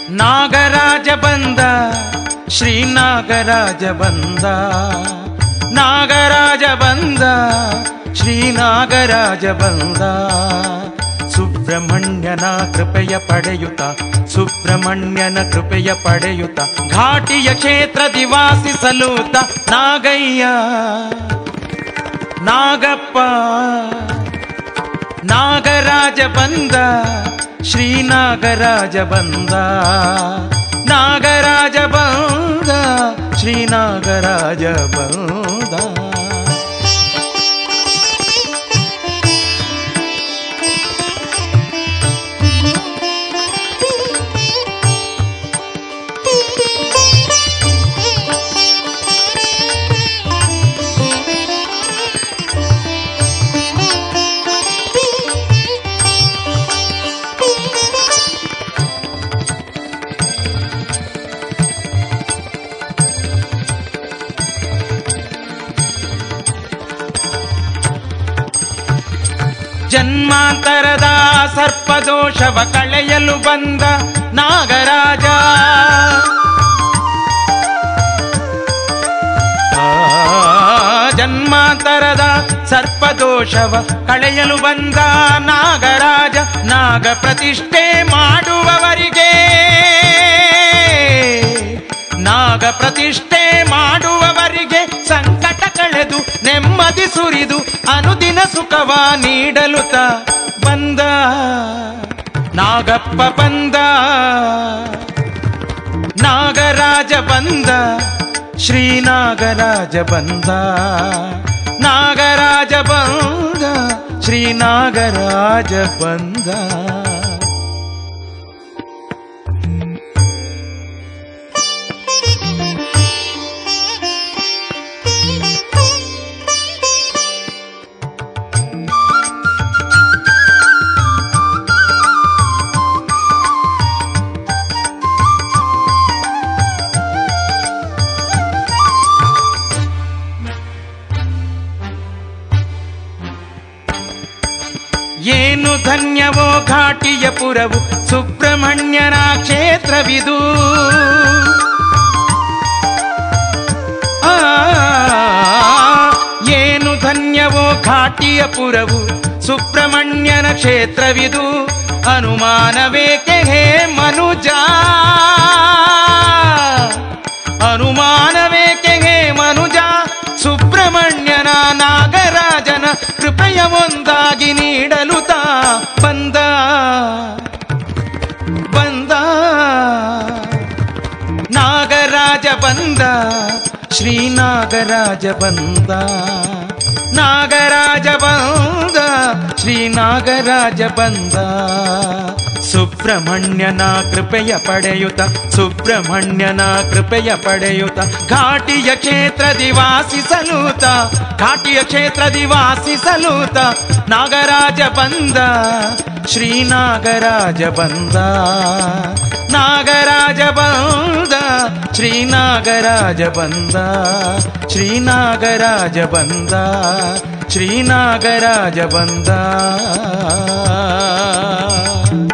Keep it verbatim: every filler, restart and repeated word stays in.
ನಾಗರಾಜ ಬಂದ ಶ್ರೀ ನಾಗರಾಜ ಬಂದ, ನಾಗರಾಜ ಬಂದ ಶ್ರೀ ನಾಗರಾಜ ಬಂದ. ಸುಬ್ರಹ್ಮಣ್ಯನ ಕೃಪೆಯ ಪಡೆಯುತ್ತ, ಸುಬ್ರಹ್ಮಣ್ಯನ ಕೃಪೆಯ ಪಡೆಯುತ್ತ, ಘಾಟಿಯ ಕ್ಷೇತ್ರ ದಿವಾಸಿಸಲೂತ ನಾಗಯ್ಯ ನಾಗಪ್ಪ. ನಾಗರಾಜ ಬಂದ ಶ್ರೀ ನಾಗರಾಜ ಬಂದ, ನಾಗರಾಜ ಬಂದ ಶ್ರೀ ನಾಗರಾಜ ಬಂದ. ಜನ್ಮಾಂತರದ ಸರ್ಪದೋಷವ ಕಳೆಯಲು ಬಂದ ನಾಗರಾಜ, ಜನ್ಮಾಂತರದ ಸರ್ಪದೋಷವ ಕಳೆಯಲು ಬಂದ ನಾಗರಾಜ. ನಾಗ ಪ್ರತಿಷ್ಠೆ ಮಾಡುವವರಿಗೆ, ನಾಗ ಪ್ರತಿಷ್ಠೆ ಮಾಡುವವರಿಗೆ ಸಂಕಟ ಕಳೆದು ನೆಮ್ಮದಿ ಸುರಿದು ಅನುದಿನ ಸುಖವ ನೀಡಲುತ ಬಂದ ನಾಗಪ್ಪ ಬಂದ. ನಾಗರಾಜ ಬಂದ ಶ್ರೀ ನಾಗರಾಜ ಬಂದ, ನಾಗರಾಜ ಬಂದ ಶ್ರೀ ನಾಗರಾಜ ಬಂದ. ಏನು ಧನ್ಯವೋ ಘಾಟಿಯ ಪುರವು, ಸುಬ್ರಹ್ಮಣ್ಯನ ಕ್ಷೇತ್ರವಿದು. ಆ ಏನು ಧನ್ಯವೋ ಘಾಟಿಯ ಪುರವು, ಸುಬ್ರಹ್ಮಣ್ಯನ ಕ್ಷೇತ್ರವಿದು. ಅನುಮಾನವೇಕೆ ಹೇ ಮನುಜ, ಅನುಮಾನವೇಕೆ ಹೇ ಮನುಜ. ಸುಬ್ರಹ್ಮಣ್ಯನ ನಾಗರಾಜನ ಕೃಪೆಯ ಒಂದಾಗಿ ನೀಡಲುತ ಬಂದ ಬಂದ. ನಾಗರಾಜ ಬಂದ ಶ್ರೀ ನಾಗರಾಜ ಬಂದ, ನಾಗರಾಜ ಬಂದ ಶ್ರೀ ನಾಗರಾಜ ಬಂದ. ಸುಬ್ರಹ್ಮಣ್ಯನ ಕೃಪೆಯ ಪಡೆಯುತ್ತ, ಸುಬ್ರಹ್ಮಣ್ಯನ ಕೃಪೆಯ ಪಡೆಯುತ್ತ, ಘಾಟಿಯ ಕ್ಷೇತ್ರ ದಿವಾಸಿಸಲೂತ, ಘಾಟಿಯ ಕ್ಷೇತ್ರ ದಿವಾಸಿಸಲೂತ ನಾಗರಾಜ ಬಂದ ಶ್ರೀ ನಾಗರಾಜ ಬಂದ, ನಾಗರಾಜ ಬಂದ ಶ್ರೀ ನಾಗರಾಜ ಬಂದ, ಶ್ರೀ ನಾಗರಾಜ ಬಂದ, ಶ್ರೀ ನಾಗರಾಜ ಬಂದ.